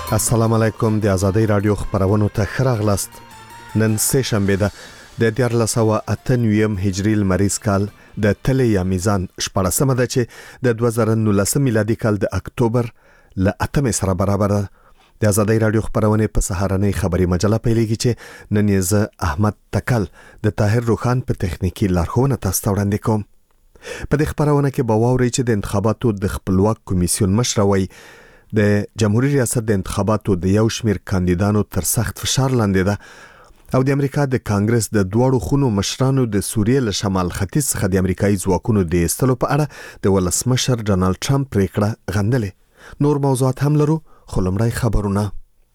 السلام علیکم د آزادۍ رادیو خبرونو ته خراغلاست. نن سه شنبه ده د 1498 هجری لمریز کال د تله یا میزان شپږمه ده چې د 2019 میلادي کال د اکتوبر ل 8 سره برابر ده. د آزادۍ رادیو خبرونه په سهارنۍ خبري مجله پیلېږي چې نن یې زه احمد تکل د طاهر روخان په تخنیکی لارښوونه تاسو وړاندې کوم. په دې خبرونه کې به واورئ چې د انتخاباتو د خپلواک کمیسیون مشروي د جمهوریت ریاست د انتخاباتو د یو شمیر کاندیدانو تر سخت فشار لاندې ده او د امریکا د کانګرس د دوړو خونو مشرانو د سوریې له شمال ختیځ څخه د امریکایي ځواکونو د ایستلو په اړه د ولسمشر ډونالد ټرمپ پریکړه غندلې. نور موضوعات هم لرو خو لومړی خبرونه.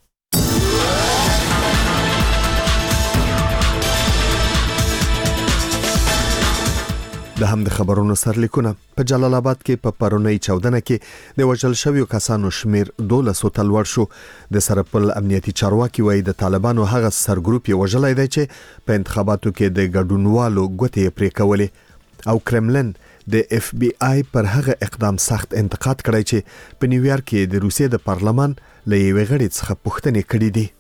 د هم د خبرونو سرلیکونه په جلال آباد کې په پرونی 14 کې د وژل شویو کسانو شمیر 1200 ته لوړ شو. د سرپل امنیتي چارواکي وایي د طالبانو هغه سرګروپ یې وژلای دی چې په انتخاباتو کې د ګډونوالو ګوتې پرې کولې او کرملن د اف بی آی پر هغه اقدام سخت انتقاد کړی چې په نیویارک کې د روسیې د پارلمان له یوې غړي څخه پوښتنې کړې دي.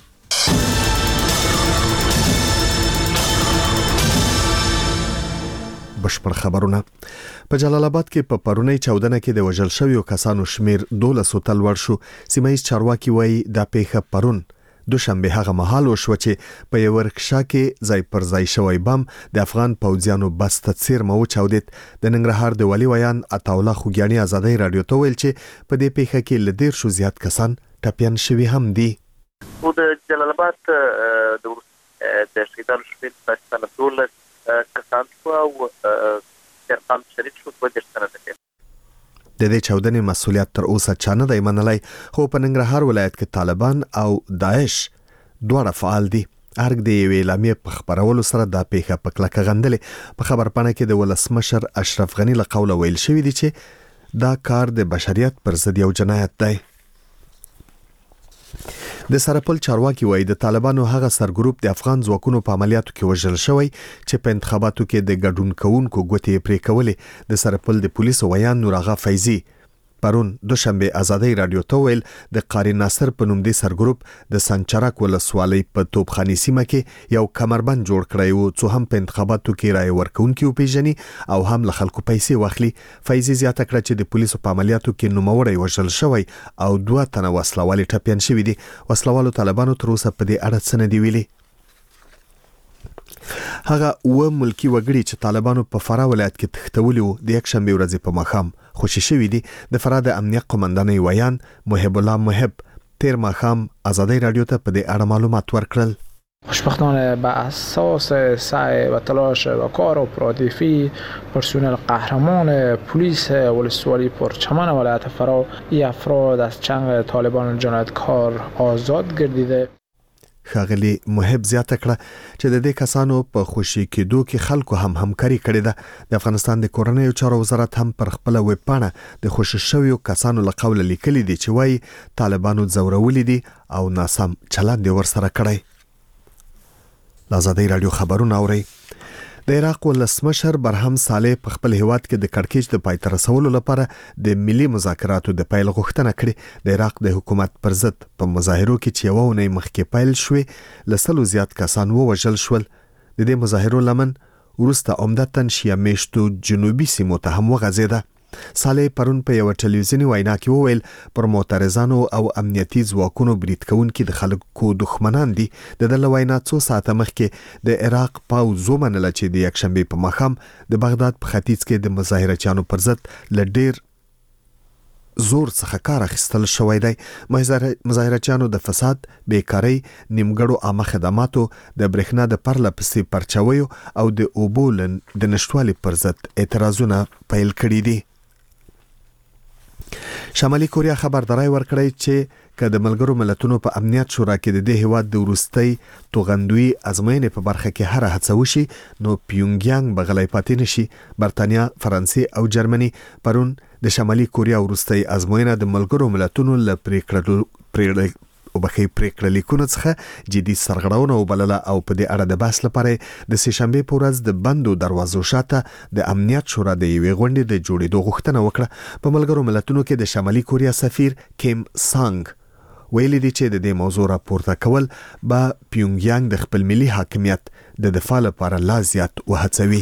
بشپړ خبرونه. په جلال آباد کې په پرونی 14 کې د وژل شویو کسانو شمیر 1200 ته لوړ شو. سیمایي چارواکي وایي د پیښه پرون دوشنبه هغه مهال وشو چې په یو ورکشا کې ځای پر ځای شوی بم د افغان پوځیانو بس ته څیرمه وچاودید. د ننګرهار د ولی ویان عطاالله خوګیانی آزادۍ رادیو ته ویل چې په دې پیښه کې ل 150 زیات کسان ټپیان شوي هم دي. او د جلال آباد د شهیدانو شمیر په ټول کسان او ترقام شریک شو په دې سره ده. د دې چاودنې مسؤلیت تر اوسه چا نه دی منلی خو په ننګرهار ولایت کې طالبان او داعش دواړه فعال دي. ارګ د یوې اعلامیې په خبرولو سره دا پیښه په کلکه غندلې. په خبرپاڼه کې د ولسمشر اشرف غنی له قوله ویل شوی دی چې دا کار د بشریت پر ضد یو جنایت دی. د سرپل چارواکي وایي د طالبانو هغه سرګروپ د افغان ځواکونو په عملیاتو کې وژل شوی چې په انتخاباتو کې د ګډون کوونکو ګوتې پرې کولې. د سرپل د پولیسو ویان نور آغا فیضی پرون دوشنبه آزادۍ رادیو ته ویل د قاری ناصر په نوم د سرګروپ د سنچرک ولسوالۍ په توپخاني سیمه کې یو کمربند جوړ کړی و څو هم په انتخاباتو کې رای ورکونکي وپیژني او هم له خلکو پیسې واخلي. فیضی زیاته کړه چې د پولیسو په عملیاتو کې نوموړی وژل شوی او 2 تنه وسلوال ټپیان شوي دي. وسلوالو طالبانو تر اوسه په دې اړه څه نه دی ویلي. هغه و ملکی وګړي چې طالبانو په فراه ولایت کې تښتولي وو د یک شنبه ورځې په ماښام خوشي شوي دي. د فراه د امنیت قومندانۍ ویان محب الله محب تیر ماښام آزادۍ رادیو ته په دې اړه معلومات ورکړل. خوشبختانه به اساس سعی و تلاش و کار اپراتیفی پرسنل قهرمان پلیس ولسوالی پرچمن ولایت فراه این افراد از چنگ طالبان جنایتکار آزاد گردیده. ښاغلي محب زیاته کړه چې د دې کسانو په خوشي کېدو کې خلکو هم همکاري کړې ده. د افغانستان د کورنیو چارو وزارت هم پر خپل ویب پاڼه د خوشي شویو کسانو له قوله لیکلي دي چې وایي طالبانو ځورولي دي او ناسم چلند یې ورسره کړی. آزادۍ رادیو خبرونه اورئ. د عراق ولسمشر برهم صالح په خپل هیواد کې د کړکېچ د پای ته رسولو لپاره د ملي مذاکراتو د پیل غوښتنه کړې. د عراق د حکومت پر ضد په مظاهرو کې چې یوه اونۍ مخکې پیل شوې ل 100 زیات کسان ووژل شول. د دې مظاهرو لمن وروسته عمدتاً شیعه میشتو جنوبي سیمو ته هم وغځېده. صالح پرون په یو ټلویزیونی وینا کې وویل پر معترضانو او امنیتي ځواکونو برید کوونکي د خلکو دښمنان دي. د دې وینا څو ساعته مخکې د عراق پوځ ومنله چې د یک شنبه په ماښام د بغداد په ختیځ کې د مظاهرچیانو پر ضد ل ډیر زور څخه کار اخیستل شوی دی. مظاهرچیانو د فساد، بیکاری، نیمګړو عامه خدماتو، د برېښنا د پرله پسې پرچاویو او د اوبو د نشټوالي پر ضد اعتراضونه پیل کړي دي. شمالي کوریا خبرداري ورکړی چې که د ملګرو ملتونو په امنیت شورا کې د دې هیواد د وروستۍ توغندوی ازموینې په برخه کې هر هڅه وشي نو پیونګیانګ بغلی پاتې نشي. برتانیا، فرانسې او جرمني پرون د شمالي کوریا وروستۍ ازموینه د ملګرو ملتونو له پریکړه لیکونو څخه جدي سرغړونه وبلله او په دې اړه د بحث لپاره د سه شنبه په ورځ د بندو دروازو شاته د امنیت شورا د یوې غونډې د جوړېدو غوښتنه وکړه. په ملګرو ملتونو کې د شمالي کوریا سفیر کیم سانګ ویلي دي چې د دې موضوع راپورته کول به پیونګیانګ د خپل ملي حاکمیت د دفاع لپاره لا زیات وهڅوي.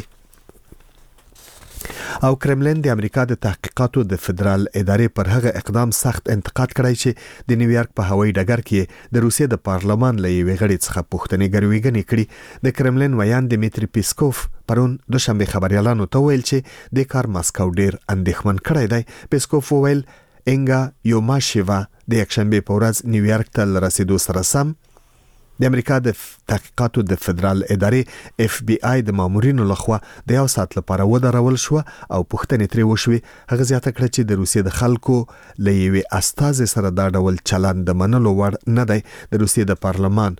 او کرملین د امریکا د تحقیقاتو د فدرال ادارې پر هغه اقدام سخت انتقاد کړی چې د نیویارک په هوایي ډګر کې د روسیې د پارلمان له یوې غړي څخه پوښتنې ګرویږي کړي. د کرملین ویان دمیتری پیسکوف پرون دوشنبه خبريالانو ته ویل چې د کار ماسکو ډیر اندېښمن کړی دی. پیسکوف ویل انګا یوماشیوا د یکشنبه په ورځ نیویارک ته رسیدو سره سم د امریکا د تحقیقاتو د فدرال ادارې اف بی آی د مامورینو لخوا د یو ساعت لپاره ودرول شو او پوښتنې ترې وشوي. هغه زیاته کړه چې د روسیې د خلکو له یوې استازي سره دا ډول چلند د منلو وړ نه دی. د روسیې د پارلمان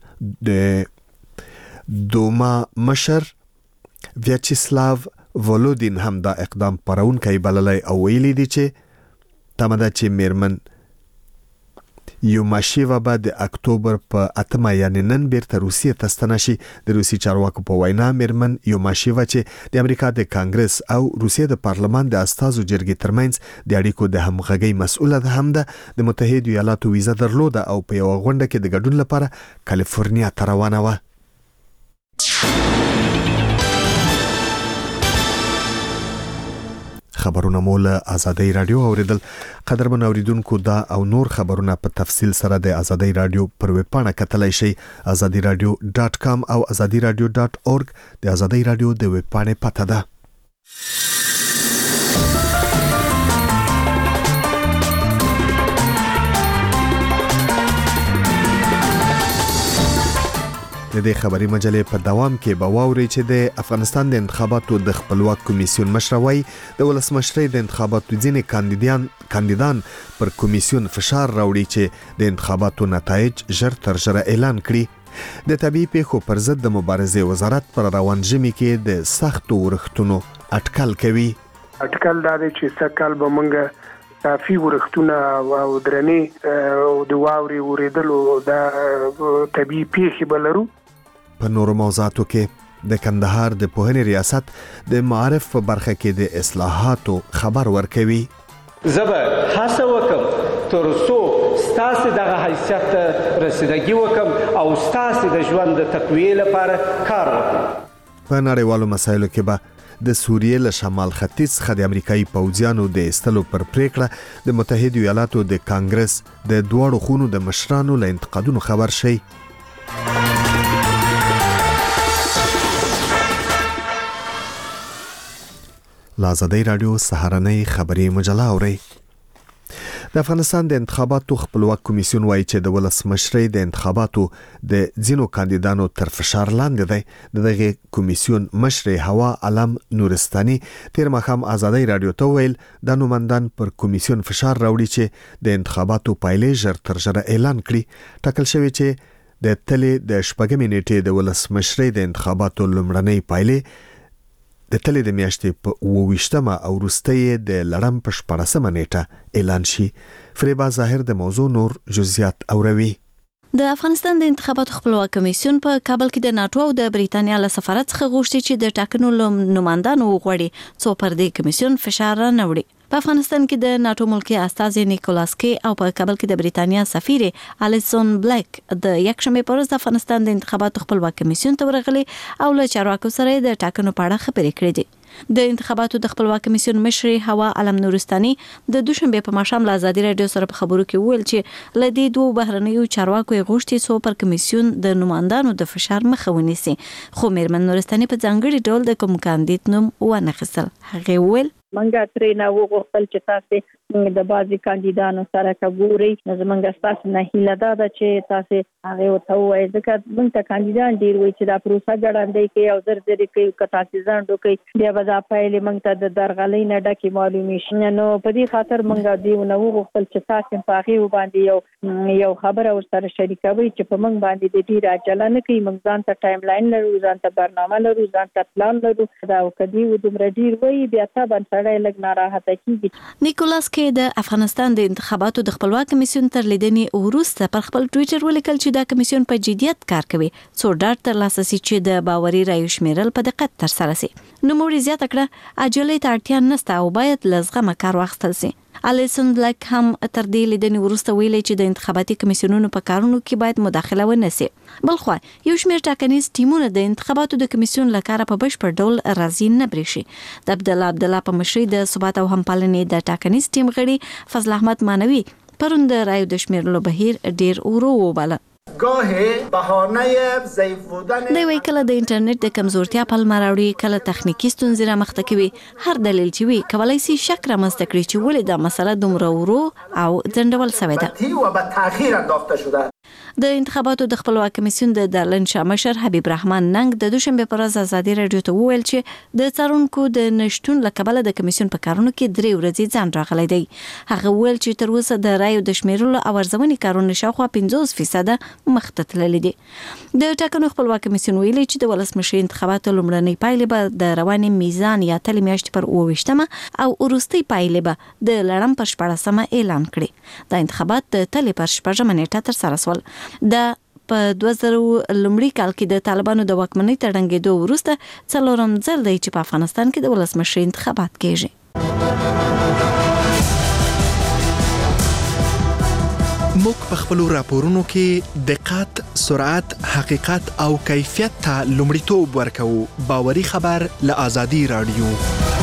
د دوما مشر ویاچسلاو ولودین هم دا اقدام پرونکی بللی او ویلي دي چې تمه چې میرمن یوماشیوا به د اکتوبر په 8 یعنی نن بیرته روسیې ته ستنه شي. د روسي چارواکو په وینا میرمن یوماشیوا چې د امریکا د کانګرس او روسیې د پارلمان د استازو جرګې ترمنځ د اړیکو د همغږۍ مسؤله ده هم ده د متحده ایالاتو ویزه درلوده او په یو غونډه کې د ګډون لپاره کالیفورنیا ته روانه وه. خبرونه مول آزادۍ رادیو اوریدل. قدرمن اوریدونکو دا او نور خبرونه په تفصیل سره د آزادۍ رادیو پر ویب پاڼه کتلای شئ azadiradio.com او azadiradio.org د آزادۍ رادیو د ویب پاڼې پته ده. د دې خبري مجلې په دوام کې به واوري چې د افغانستان د انتخاباتو د خپلواک کمیسیون مشروي د ولسمشرۍ د انتخاباتو ځینې کاندیدان پر کمیسیون فشار راوړي چې د انتخاباتو نتایج ژر تر ژره اعلان کړي. د طبيعي پیښو پر ضد د مبارزې وزارت پر روان ژمي کې د سختو ورښتونو اټکل کوي. اټکل دا دی چې سکهال به مونږ کافي ورښتونه او درنې او د واوري ورېدلو د طبيعي پیښې بلرو. په نورو موضوعاتو کې د کندهار د پوهنې ریاست د معارف په برخه کې د اصلاحاتو خبر ورکوي. زبر هڅه وکم تر څو ستاسو دغه حیثیت رسیدګي وکم او ستاسو د ژوند د تقویې لپاره کار وکم. په نړیوالو مسایلو کې به د سوریې له شمال ختیځ څخه د امریکایي پوځیانو د ایستلو پر پریکړه د متحده ایالاتو د کانګرس د دوړو خونو د مشرانو له انتقادونو خبر شي. آزادۍ رادیو سهارنۍ خبري مجله اوري. د افغانستان د انتخاباتو خپلواک کمیسیون وایي چې د ولسمشرۍ د انتخاباتو د ځینو کاندیدانو تر فشار لاندې دی. دغه کمیسیون مشر هوا علم نورستاني تیر مخام آزادۍ رادیو ته ویل د نومندان پر کمیسیون فشار راوړي چې د انتخاباتو پایلې ژر تر ژره اعلان کړي. ټاکل شوی چې د تلې د شپږمې نیټې د ولسمشرۍ د انتخاباتو لومړنۍ پایلې د تلې د میاشتې په 28مه او وروستۍ د لړم په 14مه نیټه اعلان شي. فریبا ظاهر د موضوع نور جزئیات اوروي. د افغانستان د انتخاباتو خپلواک کمیسیون په کابل کې د ناتو او د بریتانیا له سفارت څخه غوښتي چې د ټاکنو نوماندانو وغوړي څو پر دې کمیسیون فشار نه وړي. په افغانستان کې د ناتو ملکی استازي نیکولاس کی او په کابل کې د بریتانیا سفیر الیسون بلیک د یکشنبه په ورځ د افغانستان د انتخاباتو خپلواک کمیسیون ته ورغلي او له چارواکو سره د ټاکنو په اړه خبرې کړې دي. د انتخاباتو د خپلواک کمیسیون مشر هوا علم نورستاني د دوشنبه په ماښام له آزادۍ رادیو سره په خبرو کې ویل چې له دې دوه بهرنیو چارواکو غوښتي څو پر کمیسیون د نوماندانو د فشار مخه ونیسي. خو میرمن نورستاني په ځانګړي ډول د کوم کاندید نوم ونه خصل. هغه ویل منګه ترې نه وغوښتل چې تاسو د بعضي کاندیدانو سره کګوري. زمونږ تاسو نه هیله ده چې تاسو هغه وته وایي ځکه موږ ته کاندیدان ډیر وایي چې دا پروسه ګړندې کوي او زر کوي کته سيزان دوی بیا به دا پایلې موږ ته د درغلۍ نه ډکه معلومي شي. نو په دې خاطر موږ دی نو وغوښتل چې تاسو په هغه باندې یو خبره ورسره شریکوي چې په موږ باندې د ډیر عجله نه کوي. موږ ځان ته ټایم لاین لرو، ځان ته برنامه لرو، ځان ته پلان لرو. دا کدی و دومره ډیر وایي بیا تا نیکولاس کې د افغانستان د انتخاباتو د خپلواک کمیسیون تر لیدنې وروسته پر خپل ټوئیټر ولیکل چې دا کمیسیون په جدیت کار کوي څو ډاډ ترلاسه شي چې د باوري رایو شمیرل په دقت ترسره شي. نو موري زیاته کړه عجلې ته اړتیا نشته او باید لزغمه کار واخیستل شي. الیسن بلک هم تر دې لیدنې وروسته ویلي چې د انتخاباتي کمیسیونونو په کارونو کې باید مداخله ونشي. بلخو یو شمېر ټاکنیز ټیمونه د انتخاباتو د کمیسیون لپاره په بشپړ ډول راضي نه برېښي. د عبدالله په مشرۍ د ثبات او همپالنې د ټاکنیز ټیم غړي فضل احمد مانوي پرون د رایو د شمیرلو بهیر ډیر ورو وباله. گاهی بهانه ضعیف بودن د وی کله د انټرنیټ د کمزورتیا په لمراوړي کله تخنیکی ستونزې را مخته کوي. هر دلیل چې وي کولای شي شک را مست کړي چې ولې دا مسله دومره ورو او ځنډول شوې ده و به تأخیر انداخته شده. د انتخاباتو د خپلواک کمیسیون د دارالن شاه مشر حبیب رحمان ننګ د دوشنبه پر ورځ ازادي رادیو ته وویل چې د څارونکو د نشټون لکبله د کمیسیون په کارونو کې 3 ورځې ځان راغلی دی. هغه وویل چې تر اوسه د رایو د شمیرلو او ارزونې کارونه شاوخوا 50% مخته تللي دي. د ټاکنو خپلواک کمیسیون ویلي چې د ولسمشر انتخاباتو لومړنۍ پایلې به د روانې میزان یا تلې میاشتې پر 28 او وروستۍ پایلې به د لړم پر 14 اعلان کړي. د انتخابات د تلې پر 14 نیټه تر سره سول. د په 2000 لومړي کال کې د طالبانو د واکمنۍ تر ړنګېدو وروسته څلورم ځل دی چې په افغانستان کې د ولسمشر انتخابات کېږي. موږ په خپلو راپورونو کې دقت، سرعت، حقیقت او کیفیت ته لومړیتوب ورکوو. باوري خبر له آزادي رادیو.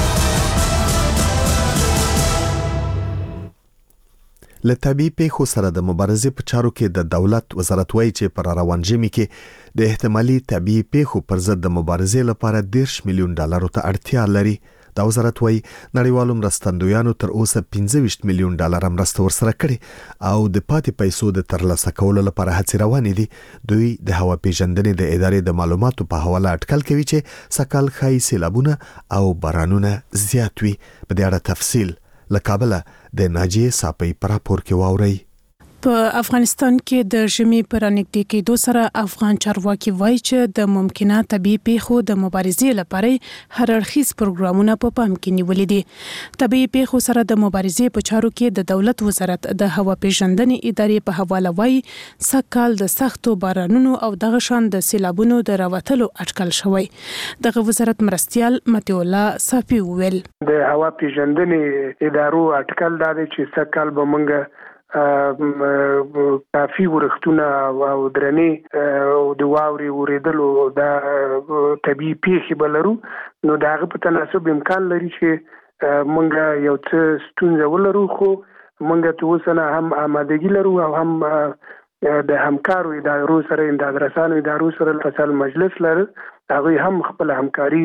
له طبي پیښو سره د مبارزې په چارو کې د دولت وزارت وایي چې پر روان ژمي کې د احتمالي طبي پیښو پر ضد د مبارزې لپاره $10 میلیون ته اړتیا لري. دا وزارت وایي نړیوالو مرستندویانو تر اوسه $25 میلیون مرسته ورسره کړې او د پاتې پیسو د ترلاسه کولو لپاره هڅې روانې دي. دوی د هوا پیژندنې د ادارې د معلوماتو په حواله اټکل کوي چې سکهال ښایي سیلابونه او بارانونه زیات وي. په دې اړه تفصیل له کابل د ناجیه صاحب په راپور کې واوري. په افغانستان کې د ژمي پر نږدې کېدو سره افغان چارواکي وایي چې د ممکنه طبي پیښو د مبارزې لپاره هر اړخیز پروګرامونه په پام کې نیولې دي. طبي پیښو سره د مبارزې په چارو کې د دولت وزارت د هوا پیژندنې ادارې په حواله وایي سکهال د سختو بارانونو او دغه شان د سیلابونو د راوتلو اټکل شوی. دغه وزارت مرستيال متي الله صافي وویل د هوا پیژندنې ادارو اټکل دا دی چې سکهال به منګه کافي ورښتونه او درنې او د واوري ورېدلو د طبي پیښې بلرو. نو داغه په تناسب امکان لري چې مونږ یو څه ستونزه ولرو، خو مونږ ته وسنه هم آمادګي لرو او هم د همکارو ادارو سره د رسانو ادارو سره فصل مجلس لري. هغه هم خپل همکاري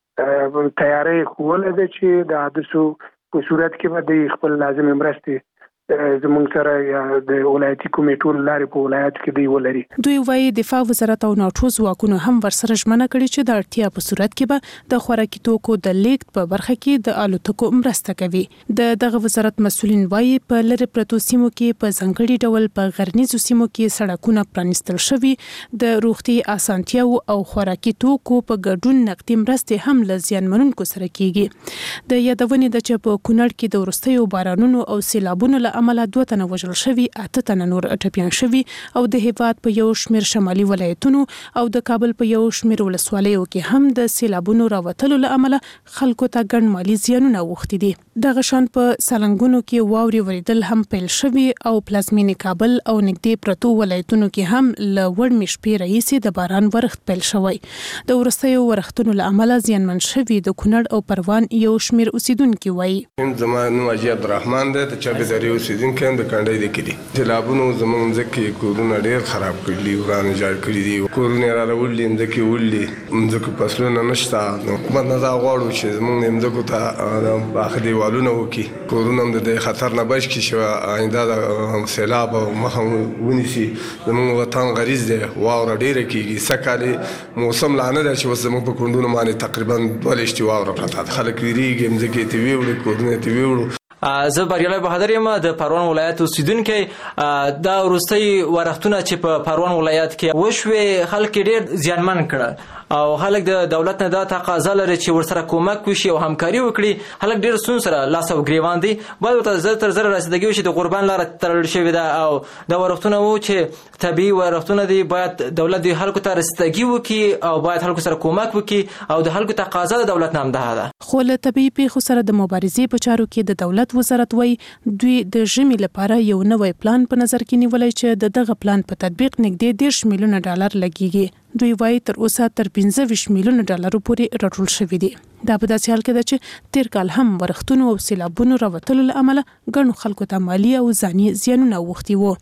تیاری خوله ده چې د حادثو په صورت کې به د خپل لازم مرستې زمونږ سره یا د ولایتي کمیټو لارې په ولایت کې دی ولري. دوی وايي دفاع وزارت او ناټو ځواکونو هم ورسره ژمنه کړې چې د اړتیا په صورت کې به د خوراکي توکو د لیږد په برخه کې د الوتکو مرسته کوي. دغه وزارت مسؤلین وايي په لری پرتو سیمو کې په ځنګړي ډول په غرنیزو سیمو کې سړکونه پرانیستل شوي، د روغتي اسانتیاو او خوراکي توکو په ګډون نقدي مرستې هم له زیانمنونکو سره کیږي. د یادونې د چې په کونړ کې د وروستیو بارانونو او سیلابونو عمله 2 تنه وژل شوي، 8 تنه نور ټپيان شوي او د هیواد په یو شمیر شمالي ولایتونو او د کابل په یو شمیر ولسوالیو کې هم د سیلابونو راوتلو له امله خلکو ته ګڼ مالی زیانونه اوښتي دي. دغه شان په سالنګونو کې واوري وریدل هم پیل شوي او پلازمینې کابل او نږدې پرتو ولایتونو کې هم له وړمې شپې راهیسې د باران ورښت پیل شوی. د وروستیو ورښتونو له امله زیانمن شوي د کونړ او پروان یو شمیر اوسیدونکو وایي زموږ نوم اجي عبدالرحمن دی، ته چا به درې اوسیدونکو هم د کندې د کلی سیلابونو زموږ ځکه کورونه ډیر خراب کړي، ورانه جوړ کړي دي، کورونه را راولې ځکه ولې ځکه فصلونه نشته. حکومت نه دا غواړو چې زموږ ځکه ته باخ دیوالونه وکي، کورونه هم د خطر نه بچ کی شو، آینده د سیلاب مخه ونیسي. زموږ وطن غریز دی، واوره ډیره کیږي، سکهال موسم لانه ده چې زموږ په کندونو باندې تقریبا 12 واوره پراته ده. خلک ویریږي ځکه تی ویوړي کورونه تی ویوړو. زه بریالی بهادر یم د پروان ولایت اوسیدونکی. دا وروستۍ ورښتونه چې په پروان ولایت کې وشوې خلک ډیر زیانمن کړه او خلک د دولت نه دا تقاضا لري چې ورسره کومک وشي او همکاري وکړي. خلک ډیر سون سره لاس او ګریوان دي، باید ورته زر تر زر رسیدګي وشي. د قربان لاره تړل شوې ده او دا ورښتونه وو چې طبي ورښتونه دي، باید دولت د خلکو ته رسیدګي وکړي او باید خلکو سره کومک وکړي او د خلکو تقاضا د دولت نه همدا ده. خو له طبي پیښو سره د مبارزې په چارو کې د دولت مالیات وزارت وایي دوی د ژمي لپاره یو نوی پلان په نظر کې نیولای چې دغه پلان په تطبیق نږدې 10 میلیونه ډالر لګیږي. دوی وایي تر اوسه تر 15 میلیونه ډالر پورې راټول شوي دي. دا په داسې حال کې ده چې تیر کال هم ورښتونو او سیلابونو راوتلو له امله ګڼو خلکو ته مالي او ځاني زیانونه اوښتي وو.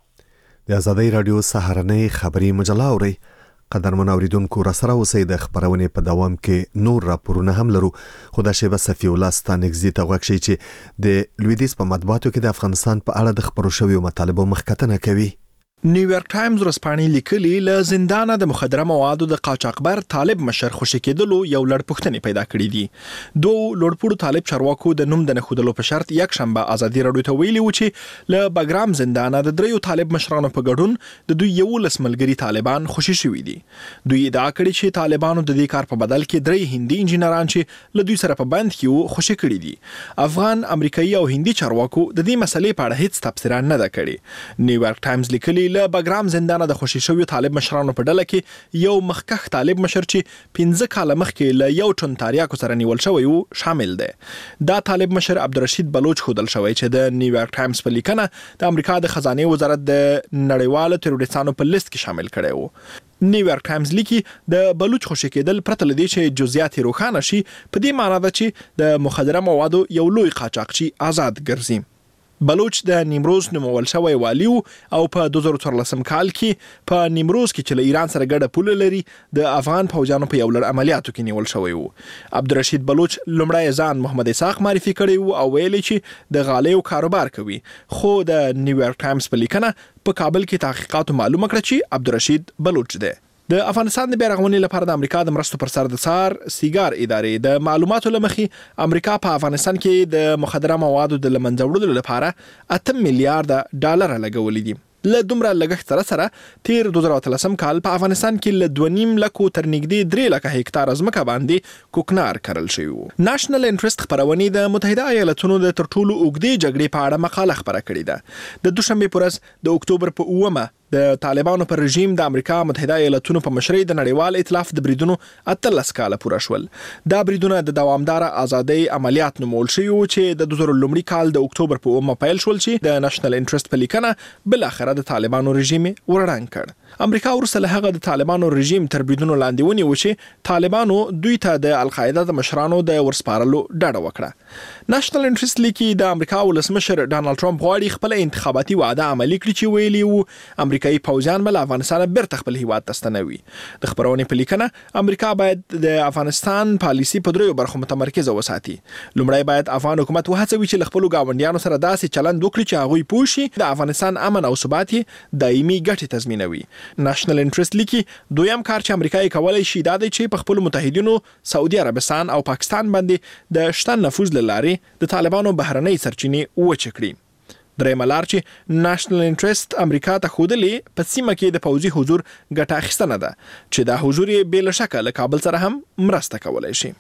د ازادۍ راډیو سهارنۍ خبري مجله اوري. قدرمن اوریدونکو را سره اوسئ. د خبرونې په دوام کې نور راپورونه هم لرو، خو دا شیبه صفي الله ستانګزي ته غوښتي چې د لویدیځ په مطبوعاتو کې د افغانستان په اړه د خبرو شویو مطالبو مخکتنه کوي. نیویارک ټایمز ورځپاڼې لیکلي له زندانه د مخدره موادو د قاچاقبر طالب مشر خوشي کېدلو یو لړ پوښتنې پیدا کړې دي. دوه لوړپوړو طالب چارواکو د نوم د نښودلو په شرط یک شنبه ازادي راډیو ته ویلي و چې له بګرام زندانه د دریو طالب مشرانو په ګډون د دوی 11 ملګري طالبان خوشي شوي دي. دوی ادعا کړې چې طالبانو د دې کار په بدل کې درې هندي انجینران چې له دوی سره په بند کې خوشي کړي دي. افغان، امریکایي او هندي چارواکو د دې مسلې په اړه هیڅ تبصره نه ده کړې. نیویارک ټایمز لیکلي له بګرام زندانه د خوشي شویو طالب مشرانو په ډله کې یو مخکښ طالب مشر چې 15 کاله مخکې له یو ټن تاریاکو سره نیول شوی وو شامل دی. دا طالب مشر عبدالرشید بلوچ خودل شوی چې د نیویارک ټایمز په لیکنه د امریکا د خزانه وزارت د نړیوالو تروریستانو په لیست کې شامل کړی وو. نیویارک ټایمز لیکي د بلوچ خوشي کېدل پرته لدی چې جزئیات روښانه شي په دې معنی ده چې د مخدره موادو یو لوی قاچاقچی آزاد ګرځي. بلوچ د نیمروز نومول شوی والی او په 2014 کال کې په نیمروز کې چې له ایران سره ګډه پوله لري د افغان فوجانو په یو لړ عملیاتو کې نیول شوی وو. عبدالرشید بلوچ لومړی ځان محمد اسحاق معرفي کړی وو او ویلي چې د غالیو کاروبار کوي، خو د نیویارک ټایمز په لیکنه په کابل کې تحقیقات معلومه کړه چې عبدالرشید بلوچ دی. د افغانستان د بیرغونې لپاره د امریکا د مرستو پر سر د سار سیګار ادارې د معلوماتو لمخې امریکا په افغانستان کې د مخدره موادو د لمنځه وړلو لپاره 8 میلیارډ ډالر لګولې دي. له دومره لګښت سره تیر 2013 کال په افغانستان کې له 2.5 لکو تر نږدې 3 لکه هکتار ځمکه باندې کوکنار کرل شوی وو. نېشنل انټرست خبرونه د متحده ایالاتونو د تر ټولو اوږدې جګړې په اړه مقاله خبره کړې ده. د دوشنبه پر ورځ د اکتوبر په 9 د طالبانو پر رژیم د امریکا متحده ایالاتونو په مشرۍ د نړیوال ائتلاف د بریدونو 18 کاله پوره شول. دا بریدونه د دوامدار ازادۍ عملیات نومول شوي وو چې د 2000 کال د اکتوبر په 9 پیل شول چې د نېشنل انټرست په لیکنه بل اخر د طالبانو رژیم ورړنګ کړ. امریکا ورسره له هغه د طالبانو رژیم تر بریدونو لاندې ونیو چې طالبانو دوی ته د القاعده د مشرانو د ورسپارلو ډاډه وکړه. نېشنل انټرست لیکي د امریکا ولسمشر ډانلډ ټرمپ غواړي خپل انتخاباتي وعده عملي کړي چې ویلي وو امریکایي پوځیان بل افغانستان بیرته خپل هیواد ته ستنوي. د خبرونې په لیکنه امریکا باید د افغانستان پالیسی په دریو برخو متمرکز وساتي. لومړی باید افغان حکومت وهڅوي چې خپل ګاونډیانو سره داسې چلند وکړي چې هغوی پوه شي د افغانستان امن او ثبات دایمي ګټې تضمینوي. نېشنل انټرست لیکي دویم کار چې امریکا یې کولای شي دا دی چې په خپل متحدینو سعودي عربستان او پاکستان باندې د شتن نفوذ لاره د طالبانو بهرنۍ سرچینې وچ کړي. درېمه لار چې نېشنل انټرست امریکا ته ښودلې په سیمه کې د پوځي حضور ګټه اخیستنه ده چې دا حضور یې بې له شکه له کابل سره هم مرسته کولی شي.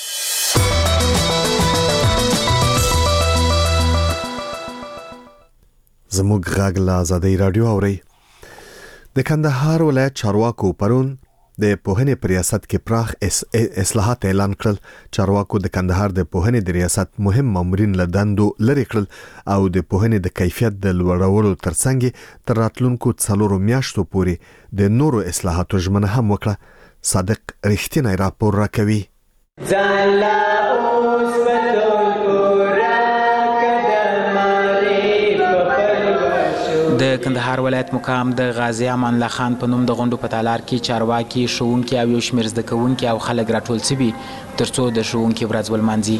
زموږ غږ له ازادۍ راډیو اورئ. د کندهار ولایت چارواکو پرون د پوهنې په ریاست کې پراخ اصلاحات اعلان کړل. چارواکو د کندهار د پوهنې د ریاست مهم مامورین له دندو لرې کړل او د پوهنې د کیفیت د لوړولو ترڅنګ تر راتلونکو 4 میاشتو پورې د نورو اصلاحاتو ژمنه هم وکړه. صادق رښتینی راپور راکوي. د کندهار ولایت مقام د غازی امان الله خان په نوم د غونډو په تالار کې چارواکي، ښوونکي او یو شمېر زده کوونکي او خلک راټول شوي ترڅو د ښوونکي ورځ ولمانځي.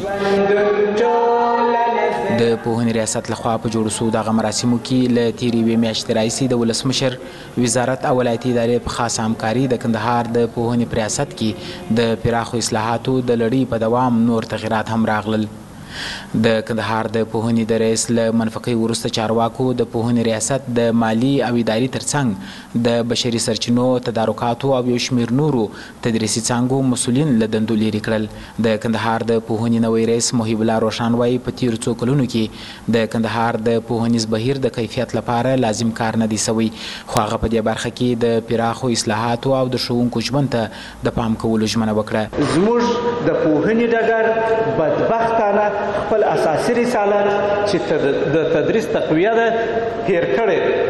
د پوهنې ریاست لخوا په جوړو شوو دغه مراسمو کې له تېرې یوې میاشتې راهیسې د ولسمشر، وزارت او ولایتي ادارې په خاصه همکاري د کندهار د پوهنې په ریاست کې د پراخو اصلاحاتو د لړۍ په دوام نور تغیرات هم راغلل. د کندهار د پوهنې د رئیس له منفقې وروسته چارواکو د پوهنې ریاست د مالی او اداري ترڅنګ د بشري سرچینو، تدارکاتو او یو شمېر نورو تدریسي څانګو مسؤلین له دندو لرې کړل. د کندهار د پوهنې نوی رئیس محیب الله روښان وایي په تېرو څو کلونو کې د کندهار د پوهنیز بهیر د کیفیت لپاره لازم کار نه دی سوی، خو هغه په دې برخه کې د پراخو اصلاحاتو او د ښوونکو ژوند ته د پام کولو ژمنه وکړه. زموږ د پوهنې ډګر بدبختانه خپل اساسي رسالت چې د تدریس تقویه ده هیر کړی،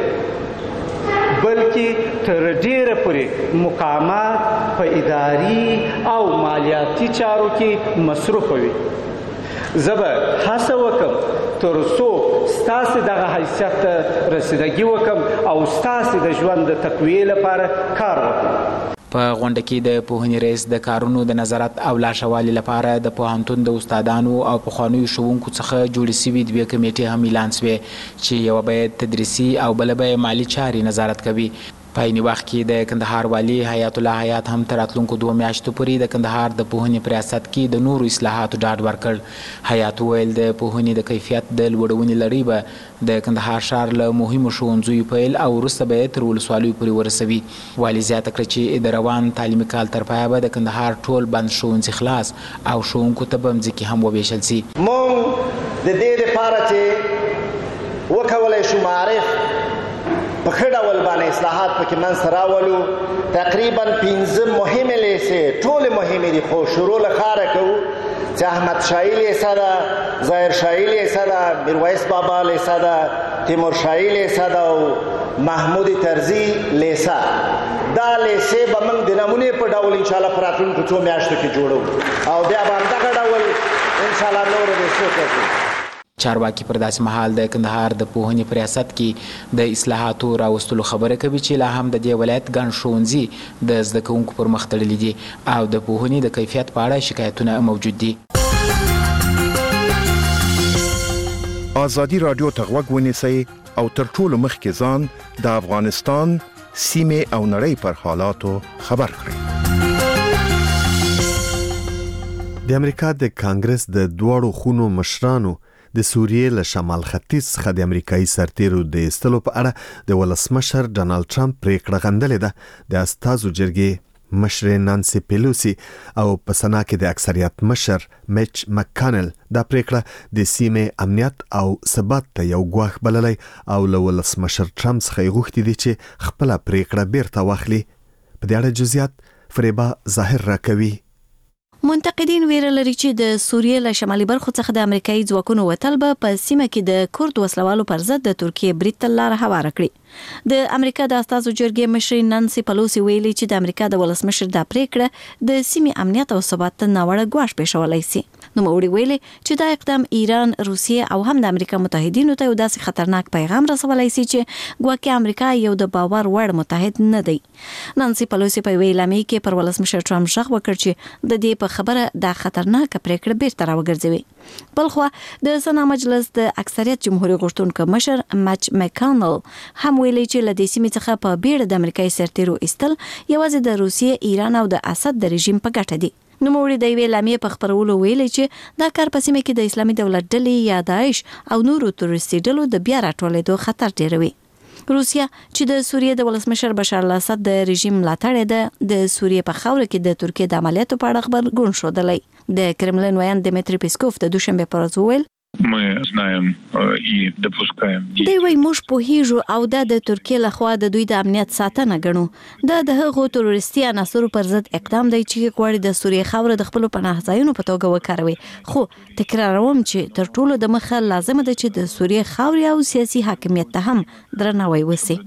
بلکې تر ډیره پورې مقامات په اداري او مالیاتي چارو کې مصروف وي. زه به هڅه وکم تر څو ستاسو دغه حیثیت ته رسیدګي وکم او ستاسو د ژوند د تقویې لپاره کار وکړم. په غونډه کې د پوهنې رئیس د کارونو د نظارت او لاشوالي لپاره د پوهنتون د استادانو او پخوانیو ښوونکو څخه جوړې شوي دوه کمیټې هم اعلان شوې چې یوه به تدریسي او بله به مالي چارې نظارت کوي. په عین وخت کې د کندهار والي حیات الله حیات هم تر راتلونکو 2 میاشتو پورې د کندهار د پوهنې په ریاست کې د نورو اصلاحاتو ډاډ ورکړ. حیات وویل د پوهنې د کیفیت د لوړونې لړۍ به د کندهار ښار له مهمو ښوونځیو پیل او وروسته به تر ولسوالیو پورې ورسوي. والي زیاته کړه چې د روان تعلیمي کال تر پایه به د کندهار ټول بند ښوونځي خلاص او ښوونکو ته به مځکې هم وویشل شي. موږ د دې لپاره چې وکولی شو معرف په ښه ډول باندې اصلاحات پکې منځته راولو. تقریبا 15 مهمې لیسې ټولې مهمې دي، خو شروع له ښاره کوو چې احمد شاهي لیسه ده، ظاهر شاهي لیسه ده، میرویس بابا لیسه ده، تیمور شاهي لیسه ده او محمود طرزي لیسه. دا لیسې به موږ د نمونې په ډول انشاءالله په راتلونکو 2 میاشتو کې جوړو او بیا به همدغه ډول انشاءالله نورو لیسو ته ځو. چارواکي پر داسې مهال د کندهار د پوهنې په ریاست کې د اصلاحاتو راوستلو خبره کوي چې لا هم د دې ولایت ګڼ ښوونځي د زده کوونکو پر مخ تړلي دي او د پوهنې د کیفیت په اړه شکایتونه موجود دي. ازادي رادیو ته غوږ ونیسئ او تر ټولو مخکې ځان د افغانستان سیمې او نړۍ پر حالاتو خبر کړئ. د امریکا د کانګرس د دوړو خونو مشرانو د سوریې له شمال ختیځ څخه د امریکایي سرتیرو د ایستلو په اړه د ولسمشر ډانلډ ټرمپ پریکړه غندلې ده. د استازو جرګې مشر نانسي پیلوسی او په سنا کې د اکثریت مشر میچ مکانل دا پریکړه د سیمې امنیت او ثبات ته یو ګواښ بللی او له ولسمشر ټرمپ څخه یې غوښتي دي چې خپله پریکړه بیرته واخلي. په دې اړه جزئیات فریبا ظاهر راکوي. منتقدین ویره لري چې د سوریې له شمالي برخو څخه د امریکایي ځواکونو وتل به په سیمه کې د کورد وسلوالو پر ضد د ترکیې برید ته لاره هواره کړي. د امریکا د استازو جرګې مشر نانسي پیلوسی ویلي چې د امریکا د ولسمشر دا پریکړه د سیمې امنیت او ثبات ته ناوړه ګواښ پېښولی سي. نوموړي ویلي چې دا اقدام ایران، روسیې او هم د امریکا متحدینو ته یو داسې خطرناک پیغام رسولی سي چې ګواکې امریکا یو د باور وړ متحد نه دی. نانسي پیلوسی په اعلامیه کې پر ولسمشر ټرمپ غږ وکړ چې د دې په خبره دا خطرناکه پریکړه بیرته راوګرځوي. بلخوا د سنا مجلس د اکثریت جمهوریت غوښتونکو مشر میچ مکانل هم ویلي چې له دې سیمې څخه په بیړه د امریکایي سرتیرو ایستل یوازې د روسیې، ایران او د اسد د رژیم په ګټه دي. نوموړي د یوې اعلامیې په خپرولو ویلي چې دا کار په سیمه کې د اسلامي دولت ډلې یا داعش او نورو تروریستي ډلو د بیا راټولېدو خطر ډیروي. روسیا چې د سوریې د ولسمشر بشار الاسد د رژیم ملاتړی ده، د سوریې په خاوره کې د ترکیې د عملیاتو په اړه خبرګون ښودلی. د کرملین ویاند دمیتری پیسکوف د دوشنبه په ورځ وویل Мы знаем и допускаем. دوی موږ پوهیږو او دا د ترکیې لخوا د دوی د امنیت ساتنه ګڼو. دا د هغو تروریستي عناصرو پر ضد اقدام دی چې غواړي د سوریې خاوره د خپلو پناه ځایونو په توګه وکاروي. خو تکراروم چې تر ټولو د مخه لازمه ده چې د سوریې خاورې او سیاسي حاکمیت ته هم درناوی وشي.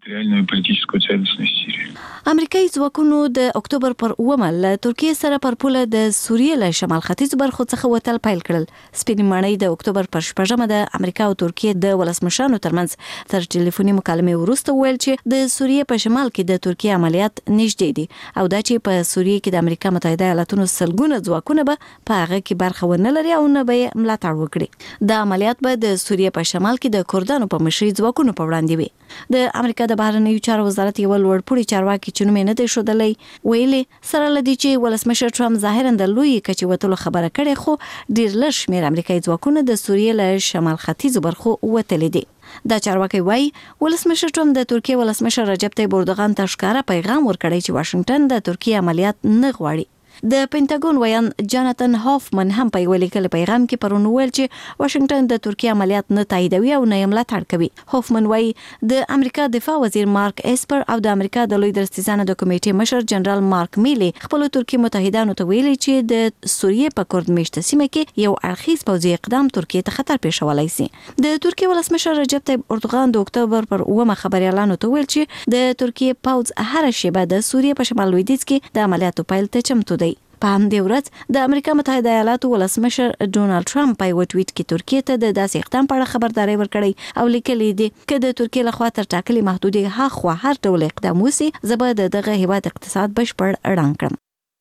امریکایي ځواکونو د اکتوبر پر 9 له ترکیې سره پر پوله د سوریې له شمال ختیځ برخو څخه وتل پیل کړل. سپینې ماڼۍ د اکتوبر پر 8 د امریکا او ترکیې د ولسمشرانو ترمنځ تر ټلیفوني مکالمې وروسته ویل چې د سوریې په شمال کې د ترکیې عملیات نږدې دي او دا چې په سوریې کې د امریکا متحده ایالاتونو سلګونه ځواکونه به په هغه کې برخه ونه لري او نه به ملاتړ وکړي. دا عملیات به د سوریې په شمال کې د کردانو په مشرۍ ځواکونو په وړاندې وي. د امریکا د بهرنیو چارو وزارت یو لوړپوړي چارواکي چې نوم یې نه دی ښودلی ویلي سره لدی چې ولسمشر ټرمپ ظاهرا د لوی کچې وتلو خبره کړې، خو ډیر لږ شمېر امریکایي ځواکونه د سوریې له شمال ختیځو برخو وتلي دي. دا چارواکي وایي ولسمشر ټرمپ د ترکیې ولسمشر رجب طیب اردوغان ته ښکاره پیغام ورکړی چې واشنگټن د ترکیې عملیات نه غواړي. د پینټاګون ویان جاناتن هافمن هم په یو لیکل پیغام کې پرون ویل چې واشنگټن د ترکیه عملیات نه تاییدوي او نه یې ملاتړ کوي. هافمن وایي د امریکا دفاع وزیر مارک اسپر او د امریکا د لوی درستیزانو د کمیټې مشر جنرال مارک میلی خپل ترکیه متحدانو ته ویلي چې د سوریې په کورد میشته سیمه کې یو اړخیز پوځي اقدام ترکیه ته خطر پیښولای شي. د ترکیه ولسمشر رجب طيب اردوغان د اکتوبر پر 9 خبريالانو ته ویل چې د ترکیه پوځ هر شیبه د سوریې په شمال لویدیځ کې د عملیاتو پیل ته چمتو دی. په همدې ورځ د امریکا متحده ایالاتو ولسمشر ډونالد ټرمپ په یو ټویټ کې ترکیه ته د داسې اقدام په اړه خبرداري ورکړې او لیکلي دي چې د ترکیه لخوا تر ټاکلي محدودې هاخوا هر ډول اقدام وسی زبر دغه هیواد اقتصاد بشپړ اړان کړم.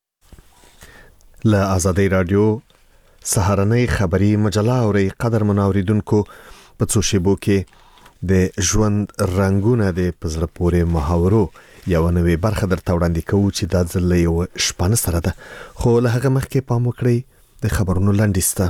له آزادۍ رادیو سهارنۍ خبری مجله اوري قدر منوریدونکو په څو شیبو کې د ژوند رنگونه د پزړه پورې محاورو یو نوې برخه درته وړاندې کوو چې دا ځل یو شپانه سره ده، خو له هغه مخکې پام وکړئ د خبرونو لنډیسته.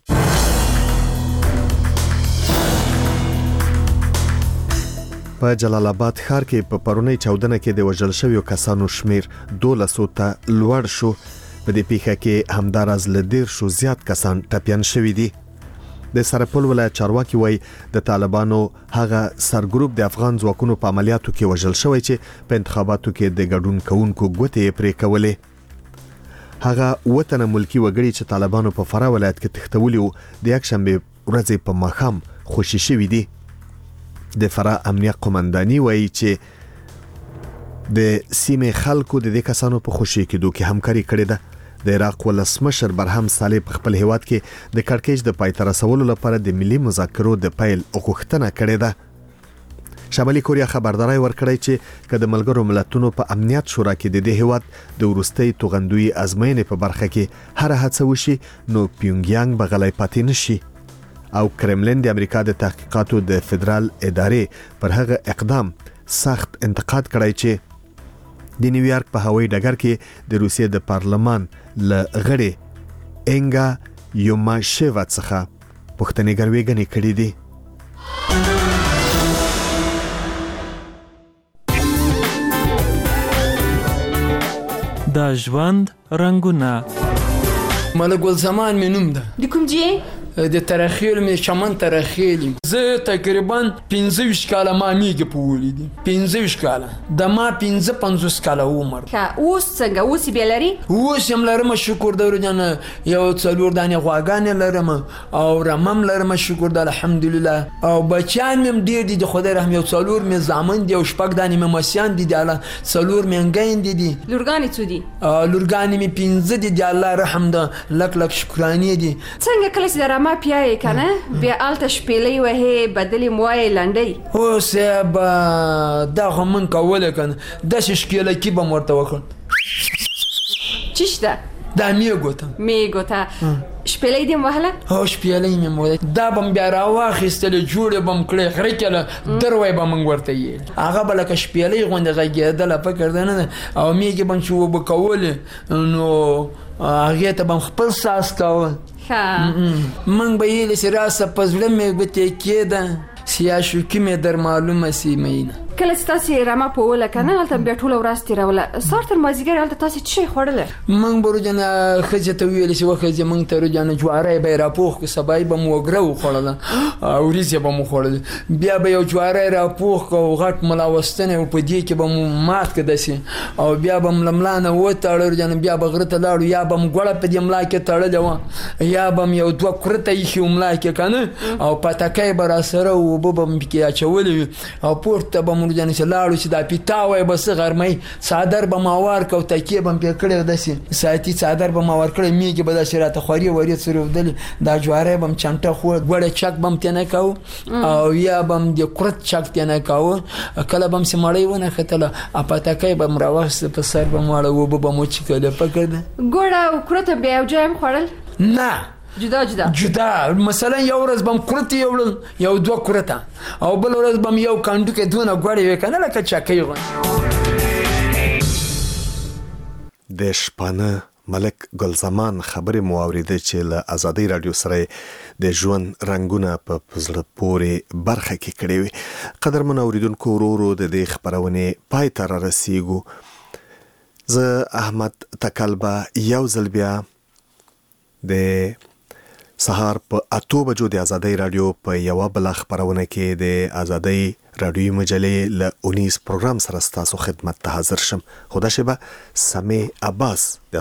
په جلال آباد ښار کې په پرونی 14 کې د وژل شویو کسانو شمیر 1200 ته لوړ شو. په دې پیښه کې همدارز له 10 زیات کسان ټپیان شوي دي. د سرپل ولایت چارواکي وایي د طالبانو هغه سرګروپ د افغان ځواکونو په عملیاتو کې وژل شوی چې په انتخاباتو کې د ګډون کوونکو ګوتې پرې کولې. هغه وطن ملکی وګړي چې طالبانو په فراه ولایت کې تختولي وو د یکشنبه ورځې په ماښام خوشي شوي دي. د فراه امنیه قومنداني وایي چې د سیمې خلکو د دې کسانو په خوشي کېدو کې همکاري کړې ده. د عراق ولسمشر برهم صالح په خپل هیواد کې د کړکېچ د پای ته رسولو لپاره د ملي مذاکرو د پیل غوښتنه کړې ده. شمالي کوریا خبرداري ورکړی چې د ملګرو ملتونو په امنیت شورا کې د دې هیواد د ورستۍ توغندوی ازموینې په برخه کې هر هڅه وشي نو پیونګیانګ بغلای پاتې نشي. او کرملین د امریکا د تحقیقاتو د فدرال ادارې پر هغه اقدام سخت انتقاد کړی چې د نیویارک په هوایي ډګر کې د روسیې د پارلمان له غړي انګا یوماشیوا څخه پښتني ګروېګنې کړې دي. د ژوند رنگونه ملک ګل زمان مې نوم ده. د کوم ځای؟ د ترخیل مې چمن ترخیل زه تقریبا 25 کاله ما میږي په ولیدي 25 کاله د ما 55 کاله عمر. اوس څنګه اوس به لري؟ اوس هم لرم شکر د ورځن یو څلور دانه غواګان لرم او رمم لرم شکر د الحمدلله او بچان مم ډیر دي د خدای رحم یو څلور مې زامن دي او شپږ دانه مې مسیان دي د الله څلور مې انګین دي لورګانی څو دي؟ لورګانی مې 15 دي د الله رحم ده لک لک شکرانه دي. څنګه کله ما پیای کنه بیا آلته شپېلې وه بدلې موای لنډي او سب دا هم کوله کنه د ششکېله کې به مرته وکړ چشته دا میګوتا شپېلې دې وهله او شپېلې مې مو دا بم بیا راواخستل جوړ بم کړې غره کله دروي بم ورته یې هغه بل ک شپېلې غونډه غږېدل په کړدنه او میګ بم شو وبکول نو هغه ته بم خپل ساس کاوه من به یې لسراسه پزله مې ګوتې کېده سیاسو کې مې در معلومه سی مینه کله تاسو رما په ولا کنه البته بیا ټول ورځ تیروله سار تر مازیګر البته تاسو څه خوړل من برجن خځه ته ویل چې وخت من ته رجن جواره به را پوخ کو سبای به موګرو خوړل او ریزه به مو خوړل بیا به یو جواره را پوخ کو غټ ملاوستنه په دې کې به مو مات کدسي او بیا به ململانه و تاړو رجن بیا به غره ته لاړو یا به مګړه په دې ملا کې تړل یا به یو دوه کرته یې ملا کې کنه او پټکای به را سره و به کې اچولې او پورته به مونږ جن لاړو چې دا پیتاوي بس غرمې صادر به ماوار کو تکیه بم په کړه دسي ساتي صادر به ماوار کړه میګه به د شراته خوري وری سره ودل دا جواره بم چنټه خو غړه چک بم تنه کاو او یا بم د کرت چک تنه کاو کله بم سمړی ونه ختله اپاتکای بم راوست په سر به ماړه و به مو چې کله پکړه ګوړه او کرت به او جام خورل نه جدا مثلا یو ورځ بم کرت یو دوه کرته او بل ورځ بم یو کاندو کې دونه غوړې وکنه لکه چاکي غو. د شپانه ملک ګلزمان خبرې مو اوریده چې له آزادۍ رادیو سره د ژوند رنگونه په پزړه پورې برخه کې کړې وي. قدر من اوریدونکو ورو د دې خبرونه پای ته رسیدو. زه احمد تکلبه یو ځل بیا د سهار په 8 بجو د ازادۍ رادیو په یو بل خبرونه کې د ازادۍ رادیو مجلې له 19 پروګرام سره ستاسو خدمت ته حاضر شم. خدا شبه سمې عباس